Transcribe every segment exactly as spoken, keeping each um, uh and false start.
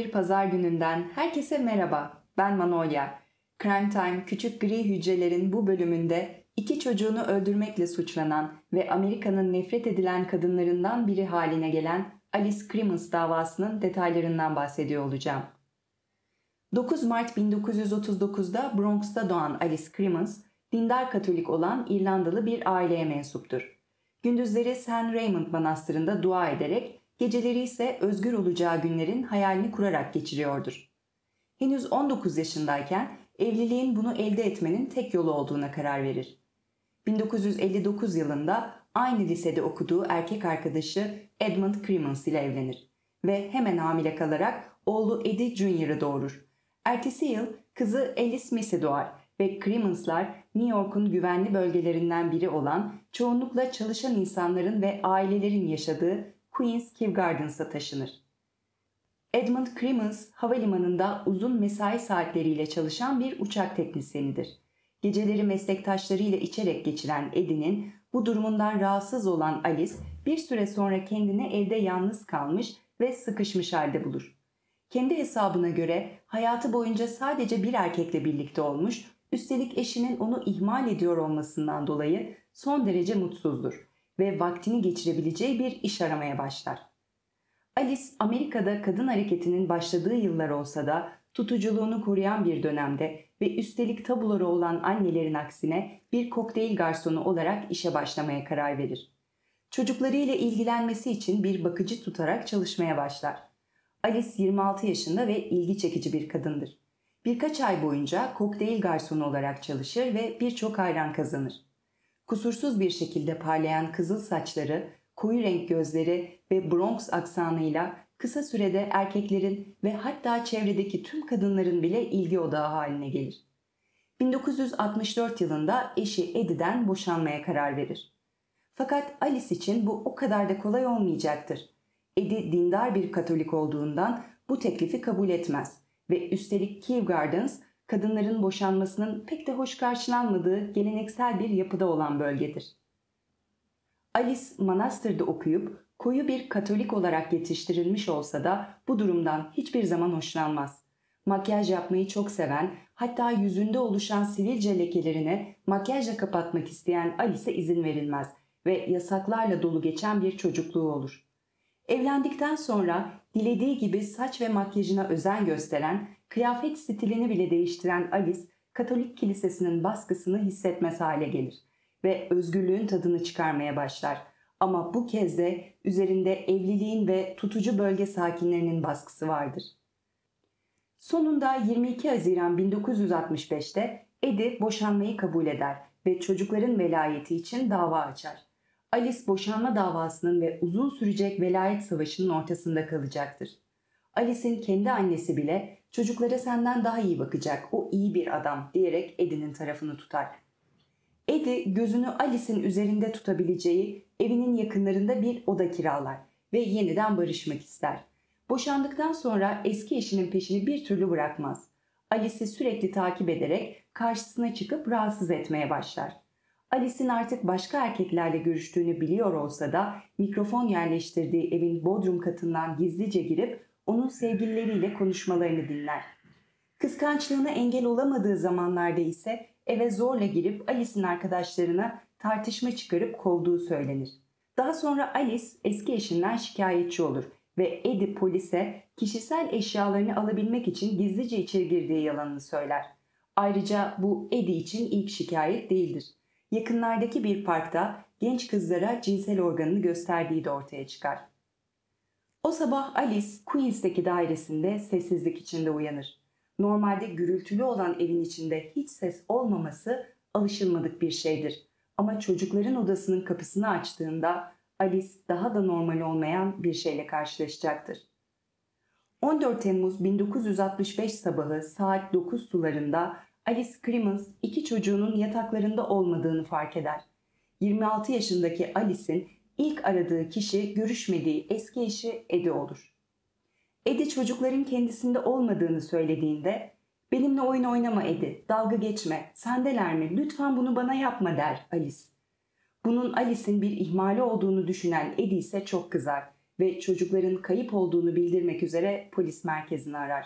bir pazar gününden herkese merhaba. Ben Manolya. Crime Time Küçük Gri Hücrelerin bu bölümünde iki çocuğunu öldürmekle suçlanan ve Amerika'nın nefret edilen kadınlarından biri haline gelen Alice Crimmins davasının detaylarından bahsediyor olacağım. dokuz Mart bin dokuz yüz otuz dokuz'da Bronx'ta doğan Alice Crimmins, dindar Katolik olan İrlandalı bir aileye mensuptur. Gündüzleri Saint Raymond Manastırı'nda dua ederek, geceleri ise özgür olacağı günlerin hayalini kurarak geçiriyordur. Henüz on dokuz yaşındayken evliliğin bunu elde etmenin tek yolu olduğuna karar verir. bin dokuz yüz elli dokuz yılında aynı lisede okuduğu erkek arkadaşı Edmund Crimmins ile evlenir ve hemen hamile kalarak oğlu Eddie Junior'ı doğurur. Ertesi yıl kızı Alice Smith'i doğar ve Crimmins'lar New York'un güvenli bölgelerinden biri olan çoğunlukla çalışan insanların ve ailelerin yaşadığı Queens Kew Gardens'a taşınır. Edmund Crimmins havalimanında uzun mesai saatleriyle çalışan bir uçak teknisyenidir. Geceleri meslektaşlarıyla içerek geçiren Eddie'nin bu durumundan rahatsız olan Alice bir süre sonra kendini evde yalnız kalmış ve sıkışmış halde bulur. Kendi hesabına göre hayatı boyunca sadece bir erkekle birlikte olmuş, üstelik eşinin onu ihmal ediyor olmasından dolayı son derece mutsuzdur ve vaktini geçirebileceği bir iş aramaya başlar. Alice, Amerika'da kadın hareketinin başladığı yıllar olsa da tutuculuğunu koruyan bir dönemde ve üstelik tabuları olan annelerin aksine bir kokteyl garsonu olarak işe başlamaya karar verir. Çocuklarıyla ilgilenmesi için bir bakıcı tutarak çalışmaya başlar. Alice yirmi altı yaşında ve ilgi çekici bir kadındır. Birkaç ay boyunca kokteyl garsonu olarak çalışır ve birçok hayran kazanır. Kusursuz bir şekilde parlayan kızıl saçları, koyu renk gözleri ve Bronx aksanıyla kısa sürede erkeklerin ve hatta çevredeki tüm kadınların bile ilgi odağı haline gelir. bin dokuz yüz altmış dört yılında eşi Eddie'den boşanmaya karar verir. Fakat Alice için bu o kadar da kolay olmayacaktır. Eddie dindar bir Katolik olduğundan bu teklifi kabul etmez ve üstelik Kew Gardens kadınların boşanmasının pek de hoş karşılanmadığı geleneksel bir yapıda olan bölgedir. Alice manastırda okuyup koyu bir Katolik olarak yetiştirilmiş olsa da bu durumdan hiçbir zaman hoşlanmaz. Makyaj yapmayı çok seven, hatta yüzünde oluşan sivilce lekelerine makyajla kapatmak isteyen Alice'e izin verilmez ve yasaklarla dolu geçen bir çocukluğu olur. Evlendikten sonra dilediği gibi saç ve makyajına özen gösteren, kıyafet stilini bile değiştiren Alice, Katolik kilisesinin baskısını hissetmez hale gelir ve özgürlüğün tadını çıkarmaya başlar. Ama bu kez de üzerinde evliliğin ve tutucu bölge sakinlerinin baskısı vardır. Sonunda yirmi iki Haziran bin dokuz yüz altmış beş'te Eddie boşanmayı kabul eder ve çocukların velayeti için dava açar. Alice boşanma davasının ve uzun sürecek velayet savaşının ortasında kalacaktır. Alice'in kendi annesi bile çocuklara senden daha iyi bakacak, o iyi bir adam diyerek Eddie'nin tarafını tutar. Eddie gözünü Alice'in üzerinde tutabileceği evinin yakınlarında bir oda kiralar ve yeniden barışmak ister. Boşandıktan sonra eski eşinin peşini bir türlü bırakmaz. Alice'i sürekli takip ederek karşısına çıkıp rahatsız etmeye başlar. Alice'in artık başka erkeklerle görüştüğünü biliyor olsa da mikrofon yerleştirdiği evin bodrum katından gizlice girip onun sevgilileriyle konuşmalarını dinler. Kıskançlığına engel olamadığı zamanlarda ise eve zorla girip Alice'in arkadaşlarına tartışma çıkarıp kovduğu söylenir. Daha sonra Alice eski eşinden şikayetçi olur ve Eddie polise kişisel eşyalarını alabilmek için gizlice içeri girdiği yalanını söyler. Ayrıca bu Eddie için ilk şikayet değildir. Yakınlardaki bir parkta genç kızlara cinsel organını gösterdiği de ortaya çıkar. O sabah Alice Queens'teki dairesinde sessizlik içinde uyanır. Normalde gürültülü olan evin içinde hiç ses olmaması alışılmadık bir şeydir. Ama çocukların odasının kapısını açtığında Alice daha da normal olmayan bir şeyle karşılaşacaktır. on dört Temmuz bin dokuz yüz altmış beş sabahı saat dokuz sularında Alice Crimmins iki çocuğunun yataklarında olmadığını fark eder. yirmi altı yaşındaki Alice'in ilk aradığı kişi görüşmediği eski eşi Eddie olur. Eddie çocukların kendisinde olmadığını söylediğinde "Benimle oyun oynama Eddie, dalga geçme, sendeler mi, lütfen bunu bana yapma" der Alice. Bunun Alice'in bir ihmali olduğunu düşünen Eddie ise çok kızar ve çocukların kayıp olduğunu bildirmek üzere polis merkezini arar.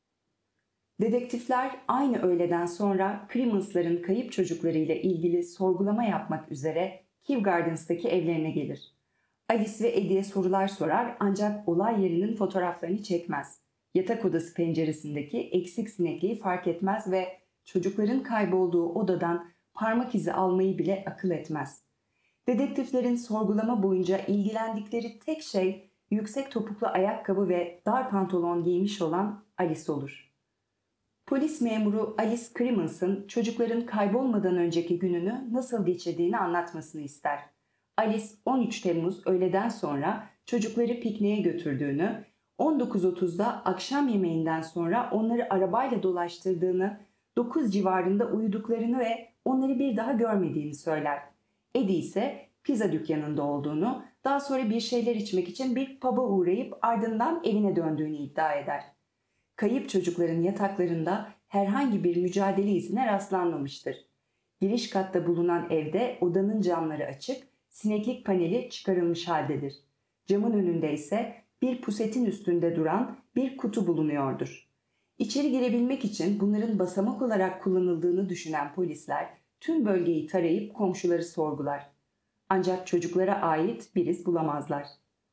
Dedektifler aynı öğleden sonra Crimmens'ların kayıp çocuklarıyla ilgili sorgulama yapmak üzere Kew Gardens'taki evlerine gelir. Alice ve Eddie'ye sorular sorar ancak olay yerinin fotoğraflarını çekmez. Yatak odası penceresindeki eksik sinekliği fark etmez ve çocukların kaybolduğu odadan parmak izi almayı bile akıl etmez. Dedektiflerin sorgulama boyunca ilgilendikleri tek şey yüksek topuklu ayakkabı ve dar pantolon giymiş olan Alice olur. Polis memuru Alice Crimmens'ın çocukların kaybolmadan önceki gününü nasıl geçirdiğini anlatmasını ister. Alice on üç Temmuz öğleden sonra çocukları pikniğe götürdüğünü, on dokuz otuzda akşam yemeğinden sonra onları arabayla dolaştırdığını, dokuz civarında uyuduklarını ve onları bir daha görmediğini söyler. Eddie ise pizza dükkanında olduğunu, daha sonra bir şeyler içmek için bir pub'a uğrayıp ardından evine döndüğünü iddia eder. Kayıp çocukların yataklarında herhangi bir mücadele izine rastlanmamıştır. Giriş katta bulunan evde odanın camları açık, sineklik paneli çıkarılmış haldedir. Camın önünde ise bir pusetin üstünde duran bir kutu bulunuyordur. İçeri girebilmek için bunların basamak olarak kullanıldığını düşünen polisler tüm bölgeyi tarayıp komşuları sorgular. Ancak çocuklara ait bir iz bulamazlar.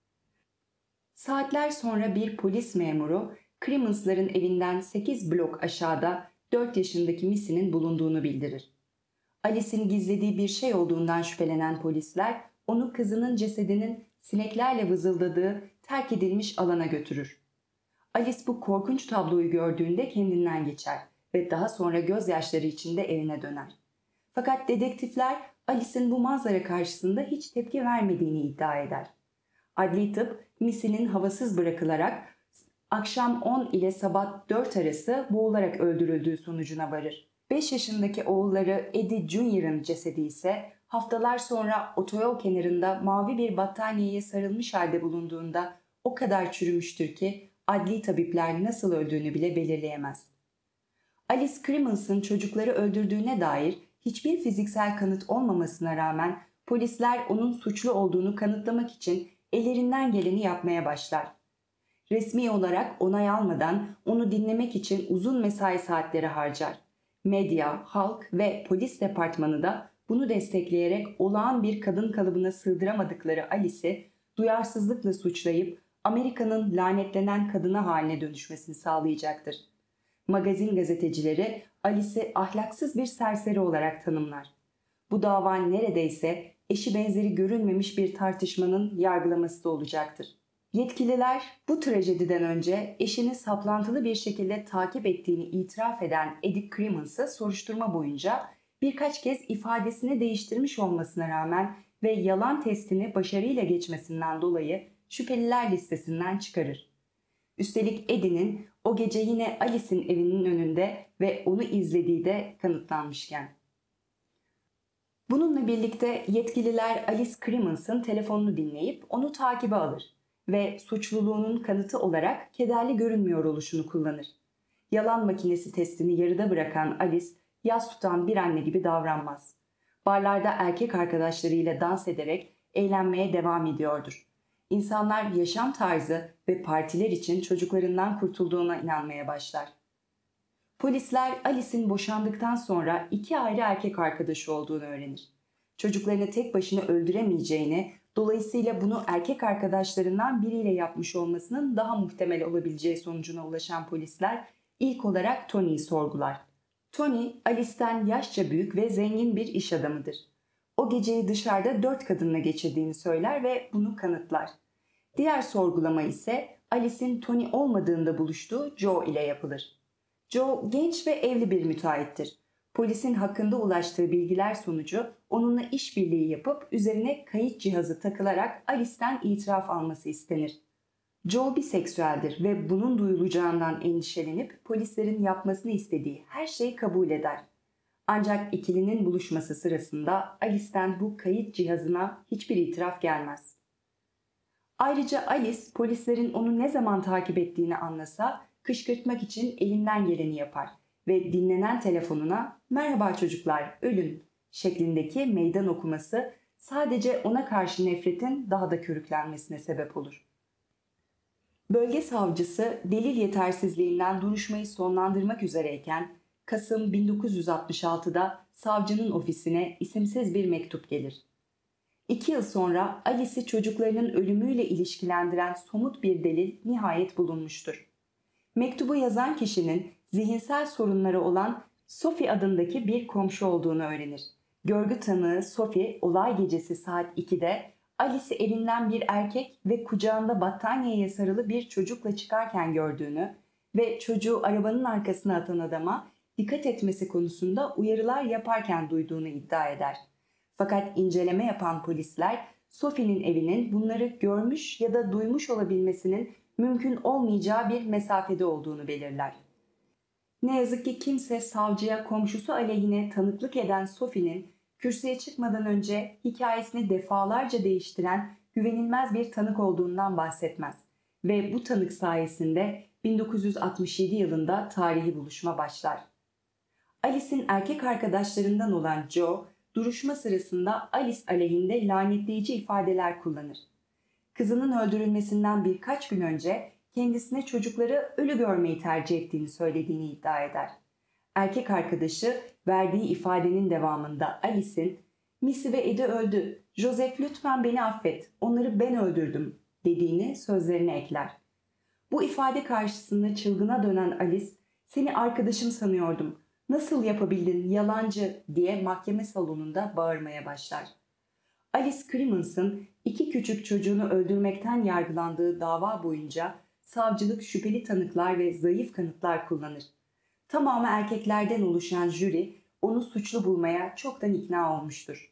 Saatler sonra bir polis memuru Crimmens'ların evinden sekiz blok aşağıda dört yaşındaki Missy'nin bulunduğunu bildirir. Alice'in gizlediği bir şey olduğundan şüphelenen polisler onu kızının cesedinin sineklerle vızıldadığı terk edilmiş alana götürür. Alice bu korkunç tabloyu gördüğünde kendinden geçer ve daha sonra gözyaşları içinde evine döner. Fakat dedektifler Alice'in bu manzara karşısında hiç tepki vermediğini iddia eder. Adli tıp, Missy'nin havasız bırakılarak akşam on ile sabah dört arası boğularak öldürüldüğü sonucuna varır. beş yaşındaki oğulları Eddie Junior'ın cesedi ise haftalar sonra otoyol kenarında mavi bir battaniyeye sarılmış halde bulunduğunda o kadar çürümüştür ki adli tabipler nasıl öldüğünü bile belirleyemez. Alice Crimmens'ın çocukları öldürdüğüne dair hiçbir fiziksel kanıt olmamasına rağmen polisler onun suçlu olduğunu kanıtlamak için ellerinden geleni yapmaya başlar. Resmi olarak onay almadan onu dinlemek için uzun mesai saatleri harcar. Medya, halk ve polis departmanı da bunu destekleyerek olağan bir kadın kalıbına sığdıramadıkları Alice'i duyarsızlıkla suçlayıp Amerika'nın lanetlenen kadına haline dönüşmesini sağlayacaktır. Magazin gazetecileri Alice'i ahlaksız bir serseri olarak tanımlar. Bu dava neredeyse eşi benzeri görülmemiş bir tartışmanın yargılaması da olacaktır. Yetkililer bu trajediden önce eşini saplantılı bir şekilde takip ettiğini itiraf eden Eddie Crimmens'ı soruşturma boyunca birkaç kez ifadesini değiştirmiş olmasına rağmen ve yalan testini başarıyla geçmesinden dolayı şüpheliler listesinden çıkarır. Üstelik Eddie'nin o gece yine Alice'in evinin önünde ve onu izlediği de kanıtlanmışken. Bununla birlikte yetkililer Alice Crimmens'ın telefonunu dinleyip onu takibe alır ve suçluluğunun kanıtı olarak kederli görünmüyor oluşunu kullanır. Yalan makinesi testini yarıda bırakan Alice, yas tutan bir anne gibi davranmaz. Barlarda erkek arkadaşlarıyla dans ederek eğlenmeye devam ediyordur. İnsanlar yaşam tarzı ve partiler için çocuklarından kurtulduğuna inanmaya başlar. Polisler Alice'in boşandıktan sonra iki ayrı erkek arkadaşı olduğunu öğrenir. Çocuklarını tek başına öldüremeyeceğini, dolayısıyla bunu erkek arkadaşlarından biriyle yapmış olmasının daha muhtemel olabileceği sonucuna ulaşan polisler ilk olarak Tony'yi sorgular. Tony, Alice'ten yaşça büyük ve zengin bir iş adamıdır. O geceyi dışarıda dört kadınla geçirdiğini söyler ve bunu kanıtlar. Diğer sorgulama ise Alice'in Tony olmadığında buluştuğu Joe ile yapılır. Joe genç ve evli bir müteahhittir. Polisin hakkında ulaştığı bilgiler sonucu onunla işbirliği yapıp üzerine kayıt cihazı takılarak Alice'ten itiraf alması istenir. Joe biseksüeldir ve bunun duyulacağından endişelenip polislerin yapmasını istediği her şeyi kabul eder. Ancak ikilinin buluşması sırasında Alice'ten bu kayıt cihazına hiçbir itiraf gelmez. Ayrıca Alice polislerin onu ne zaman takip ettiğini anlasa kışkırtmak için elinden geleni yapar ve dinlenen telefonuna "Merhaba çocuklar, ölün" şeklindeki meydan okuması sadece ona karşı nefretin daha da körüklenmesine sebep olur. Bölge savcısı delil yetersizliğinden duruşmayı sonlandırmak üzereyken Kasım bin dokuz yüz altmış altıda savcının ofisine isimsiz bir mektup gelir. İki yıl sonra Alice'i çocuklarının ölümüyle ilişkilendiren somut bir delil nihayet bulunmuştur. Mektubu yazan kişinin zihinsel sorunları olan Sophie adındaki bir komşu olduğunu öğrenir. Görgü tanığı Sophie olay gecesi saat ikide Alice'i evinden bir erkek ve kucağında battaniyeye sarılı bir çocukla çıkarken gördüğünü ve çocuğu arabanın arkasına atan adama dikkat etmesi konusunda uyarılar yaparken duyduğunu iddia eder. Fakat inceleme yapan polisler Sophie'nin evinin bunları görmüş ya da duymuş olabilmesinin mümkün olmayacağı bir mesafede olduğunu belirler. Ne yazık ki kimse savcıya komşusu aleyhine tanıklık eden Sophie'nin kürsüye çıkmadan önce hikayesini defalarca değiştiren güvenilmez bir tanık olduğundan bahsetmez ve bu tanık sayesinde bin dokuz yüz altmış yedi yılında tarihi buluşma başlar. Alice'in erkek arkadaşlarından olan Joe, duruşma sırasında Alice aleyhinde lanetleyici ifadeler kullanır. Kızının öldürülmesinden birkaç gün önce kendisine çocukları ölü görmeyi tercih ettiğini söylediğini iddia eder. Erkek arkadaşı verdiği ifadenin devamında Alice'in "Missy ve Eddie öldü. Joseph lütfen beni affet. Onları ben öldürdüm." dediğini sözlerine ekler. Bu ifade karşısında çılgına dönen Alice, "Seni arkadaşım sanıyordum. Nasıl yapabildin yalancı?" diye mahkeme salonunda bağırmaya başlar. Alice Crimmens'ın iki küçük çocuğunu öldürmekten yargılandığı dava boyunca savcılık şüpheli tanıklar ve zayıf kanıtlar kullanır. Tamamı erkeklerden oluşan jüri onu suçlu bulmaya çoktan ikna olmuştur.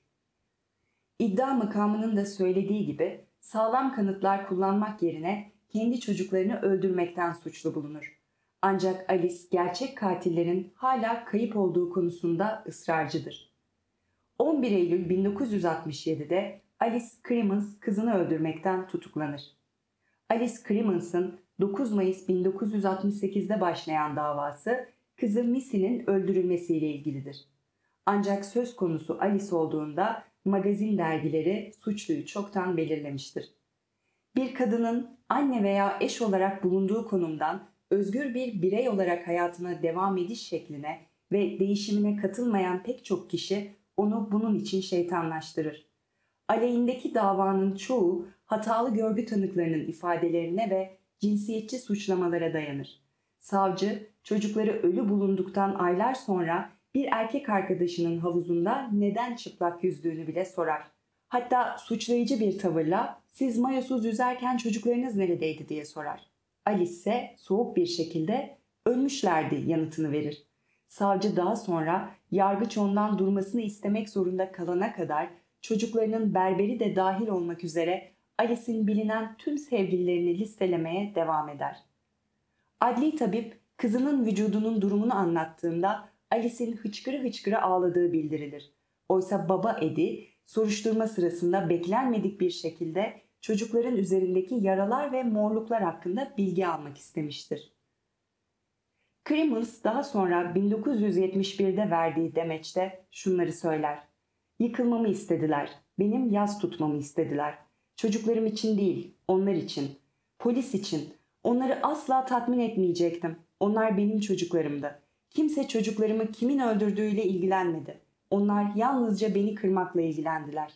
İddia makamının da söylediği gibi sağlam kanıtlar kullanmak yerine kendi çocuklarını öldürmekten suçlu bulunur. Ancak Alice gerçek katillerin hala kayıp olduğu konusunda ısrarcıdır. on bir Eylül bin dokuz yüz altmış yedide Alice Crimmins kızını öldürmekten tutuklanır. Alice Crimmens'ın dokuz Mayıs bin dokuz yüz altmış sekizde başlayan davası kızı Missy'nin öldürülmesiyle ilgilidir. Ancak söz konusu Alice olduğunda magazin dergileri suçluyu çoktan belirlemiştir. Bir kadının anne veya eş olarak bulunduğu konumdan özgür bir birey olarak hayatına devam ediş şekline ve değişimine katılmayan pek çok kişi onu bunun için şeytanlaştırır. Aleyhindeki davanın çoğu hatalı görgü tanıklarının ifadelerine ve cinsiyetçi suçlamalara dayanır. Savcı, çocukları ölü bulunduktan aylar sonra bir erkek arkadaşının havuzunda neden çıplak yüzdüğünü bile sorar. Hatta suçlayıcı bir tavırla "Siz mayosuz yüzerken çocuklarınız neredeydi?" diye sorar. Alice ise soğuk bir şekilde "Ölmüşlerdi" yanıtını verir. Savcı daha sonra yargıç ondan durmasını istemek zorunda kalana kadar çocuklarının berberi de dahil olmak üzere Alice'in bilinen tüm sevgililerini listelemeye devam eder. Adli tabip kızının vücudunun durumunu anlattığında Alice'in hıçkırı hıçkırı ağladığı bildirilir. Oysa baba Eddie soruşturma sırasında beklenmedik bir şekilde çocukların üzerindeki yaralar ve morluklar hakkında bilgi almak istemiştir. Crimmins daha sonra bin dokuz yüz yetmiş birde verdiği demeçte şunları söyler. "Yıkılmamı istediler, benim yas tutmamı istediler. Çocuklarım için değil, onlar için, polis için. Onları asla tatmin etmeyecektim. Onlar benim çocuklarımdı. Kimse çocuklarımı kimin öldürdüğüyle ilgilenmedi. Onlar yalnızca beni kırmakla ilgilendiler."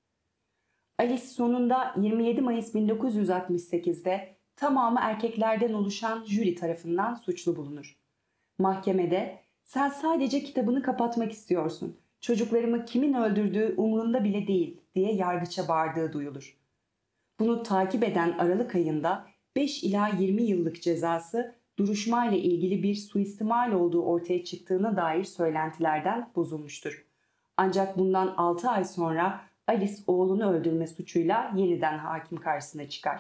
Alice sonunda yirmi yedi Mayıs bin dokuz yüz altmış sekizde tamamı erkeklerden oluşan jüri tarafından suçlu bulunur. Mahkemede "Sen sadece kitabını kapatmak istiyorsun. Çocuklarımı kimin öldürdüğü umurunda bile değil" diye yargıça bağırdığı duyulur. Bunu takip eden Aralık ayında beş ila yirmi yıllık cezası duruşmayla ilgili bir suistimal olduğu ortaya çıktığına dair söylentilerden bozulmuştur. Ancak bundan altı ay sonra Alice oğlunu öldürme suçuyla yeniden hakim karşısına çıkar.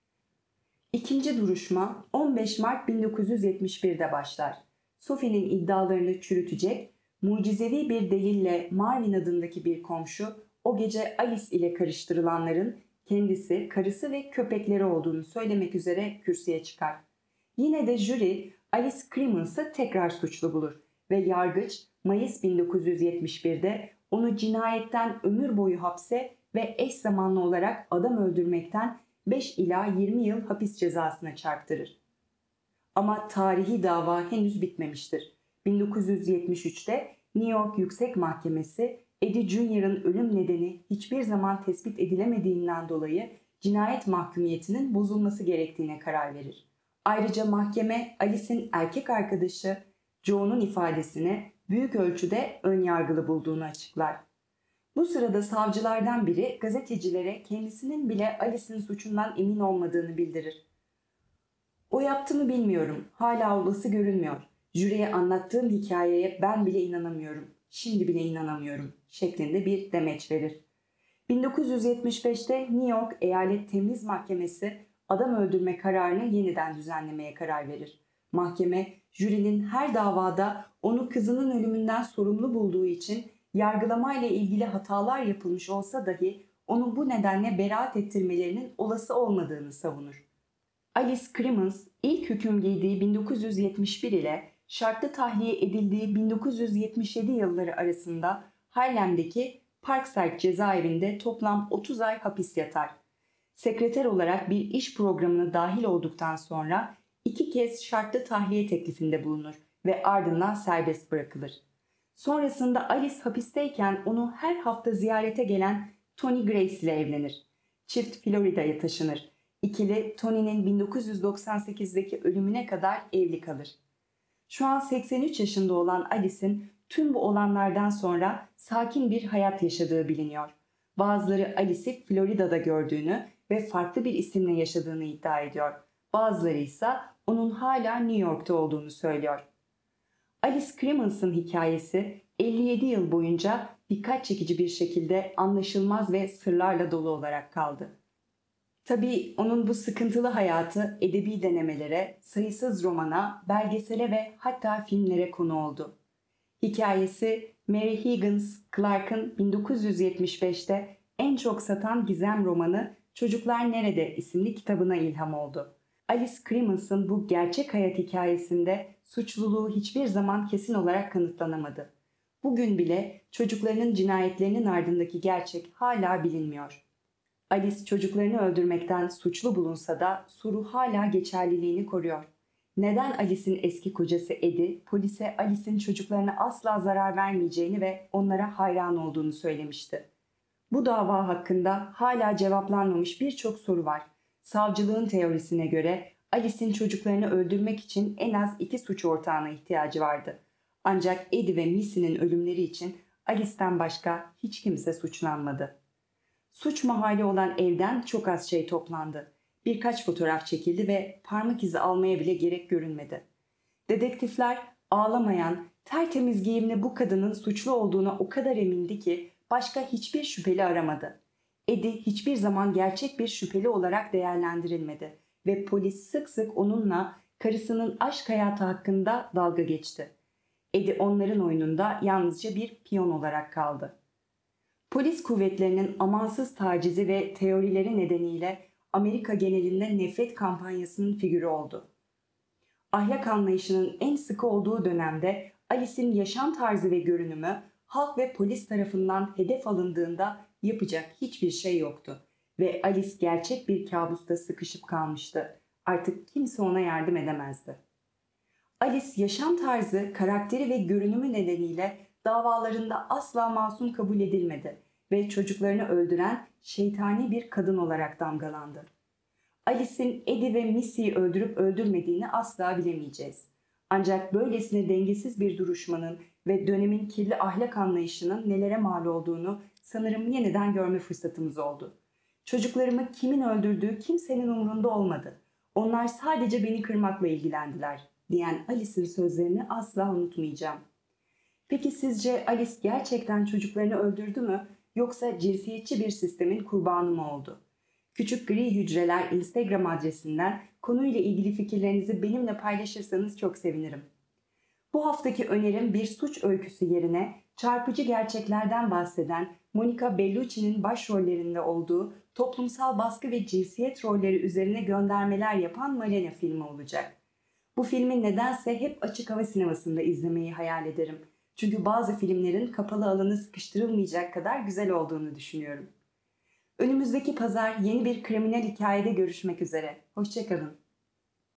İkinci duruşma on beş Mart bin dokuz yüz yetmiş birde başlar. Sophie'nin iddialarını çürütecek, mucizevi bir delille Marvin adındaki bir komşu o gece Alice ile karıştırılanların kendisi, karısı ve köpekleri olduğunu söylemek üzere kürsüye çıkar. Yine de jüri Alice Crimmens'ı tekrar suçlu bulur ve yargıç Mayıs bin dokuz yüz yetmiş birde onu cinayetten ömür boyu hapse ve eş zamanlı olarak adam öldürmekten beş ila yirmi yıl hapis cezasına çarptırır. Ama tarihi dava henüz bitmemiştir. bin dokuz yüz yetmiş üçte New York Yüksek Mahkemesi, Eddie Junior'ın ölüm nedeni hiçbir zaman tespit edilemediğinden dolayı cinayet mahkumiyetinin bozulması gerektiğine karar verir. Ayrıca mahkeme Alice'in erkek arkadaşı Joe'nun ifadesini büyük ölçüde önyargılı bulduğunu açıklar. Bu sırada savcılardan biri gazetecilere kendisinin bile Alice'in suçundan emin olmadığını bildirir. "O yaptı mı bilmiyorum, hala olası görünmüyor. Jüriye anlattığım hikayeye ben bile inanamıyorum, şimdi bile inanamıyorum" şeklinde bir demeç verir. bin dokuz yüz yetmiş beşte New York Eyalet Temiz Mahkemesi adam öldürme kararını yeniden düzenlemeye karar verir. Mahkeme, jürinin her davada onu kızının ölümünden sorumlu bulduğu için yargılamayla ilgili hatalar yapılmış olsa dahi onu bu nedenle beraat ettirmelerinin olası olmadığını savunur. Alice Crimmins ilk hüküm giydiği bin dokuz yüz yetmiş bir ile şartlı tahliye edildiği bin dokuz yüz yetmiş yedi yılları arasında Harlem'deki Parkside cezaevinde toplam otuz ay hapis yatar. Sekreter olarak bir iş programına dahil olduktan sonra iki kez şartlı tahliye teklifinde bulunur ve ardından serbest bırakılır. Sonrasında Alice hapisteyken onu her hafta ziyarete gelen Tony Grace ile evlenir. Çift Florida'ya taşınır. İkili Tony'nin bin dokuz yüz doksan sekizdeki ölümüne kadar evli kalır. Şu an seksen üç yaşında olan Alice'in tüm bu olanlardan sonra sakin bir hayat yaşadığı biliniyor. Bazıları Alice'i Florida'da gördüğünü ve farklı bir isimle yaşadığını iddia ediyor. Bazıları ise onun hala New York'ta olduğunu söylüyor. Alice Crimmins'ın hikayesi elli yedi yıl boyunca dikkat çekici bir şekilde anlaşılmaz ve sırlarla dolu olarak kaldı. Tabii onun bu sıkıntılı hayatı edebi denemelere, sayısız romana, belgesele ve hatta filmlere konu oldu. Hikayesi Mary Higgins Clark'ın bin dokuz yüz yetmiş beşte en çok satan gizem romanı Çocuklar Nerede isimli kitabına ilham oldu. Alice Crimmins'ın bu gerçek hayat hikayesinde suçluluğu hiçbir zaman kesin olarak kanıtlanamadı. Bugün bile çocuklarının cinayetlerinin ardındaki gerçek hala bilinmiyor. Alice çocuklarını öldürmekten suçlu bulunsa da soru hala geçerliliğini koruyor. Neden Alice'in eski kocası Eddie, polise Alice'in çocuklarına asla zarar vermeyeceğini ve onlara hayran olduğunu söylemişti? Bu dava hakkında hala cevaplanmamış birçok soru var. Savcılığın teorisine göre Alice'in çocuklarını öldürmek için en az iki suç ortağına ihtiyacı vardı. Ancak Eddie ve Missy'nin ölümleri için Alice'ten başka hiç kimse suçlanmadı. Suç mahalli olan evden çok az şey toplandı. Birkaç fotoğraf çekildi ve parmak izi almaya bile gerek görünmedi. Dedektifler ağlamayan, tertemiz giyimli bu kadının suçlu olduğuna o kadar emindi ki başka hiçbir şüpheli aramadı. Eddie hiçbir zaman gerçek bir şüpheli olarak değerlendirilmedi ve polis sık sık onunla karısının aşk hayatı hakkında dalga geçti. Eddie onların oyununda yalnızca bir piyon olarak kaldı. Polis kuvvetlerinin amansız tacizi ve teorileri nedeniyle Amerika genelinde nefret kampanyasının figürü oldu. Ahlak anlayışının en sıkı olduğu dönemde Alice'in yaşam tarzı ve görünümü halk ve polis tarafından hedef alındığında yapacak hiçbir şey yoktu ve Alice gerçek bir kabusta sıkışıp kalmıştı. Artık kimse ona yardım edemezdi. Alice yaşam tarzı, karakteri ve görünümü nedeniyle davalarında asla masum kabul edilmedi ve çocuklarını öldüren şeytani bir kadın olarak damgalandı. Alice'in Eddie ve Missy'yi öldürüp öldürmediğini asla bilemeyeceğiz. Ancak böylesine dengesiz bir duruşmanın ve dönemin kirli ahlak anlayışının nelere mal olduğunu sanırım yeniden görme fırsatımız oldu. Çocuklarımı kimin öldürdüğü kimsenin umurunda olmadı. Onlar sadece beni kırmakla ilgilendiler diyen Alice'in sözlerini asla unutmayacağım. Peki sizce Alice gerçekten çocuklarını öldürdü mü yoksa cinsiyetçi bir sistemin kurbanı mı oldu? Küçük Gri Hücreler Instagram adresinden konuyla ilgili fikirlerinizi benimle paylaşırsanız çok sevinirim. Bu haftaki önerim bir suç öyküsü yerine çarpıcı gerçeklerden bahseden Monica Bellucci'nin başrollerinde olduğu toplumsal baskı ve cinsiyet rolleri üzerine göndermeler yapan Malena filmi olacak. Bu filmi nedense hep açık hava sinemasında izlemeyi hayal ederim. Çünkü bazı filmlerin kapalı alana sıkıştırılmayacak kadar güzel olduğunu düşünüyorum. Önümüzdeki pazar yeni bir kriminal hikayede görüşmek üzere. Hoşça kalın.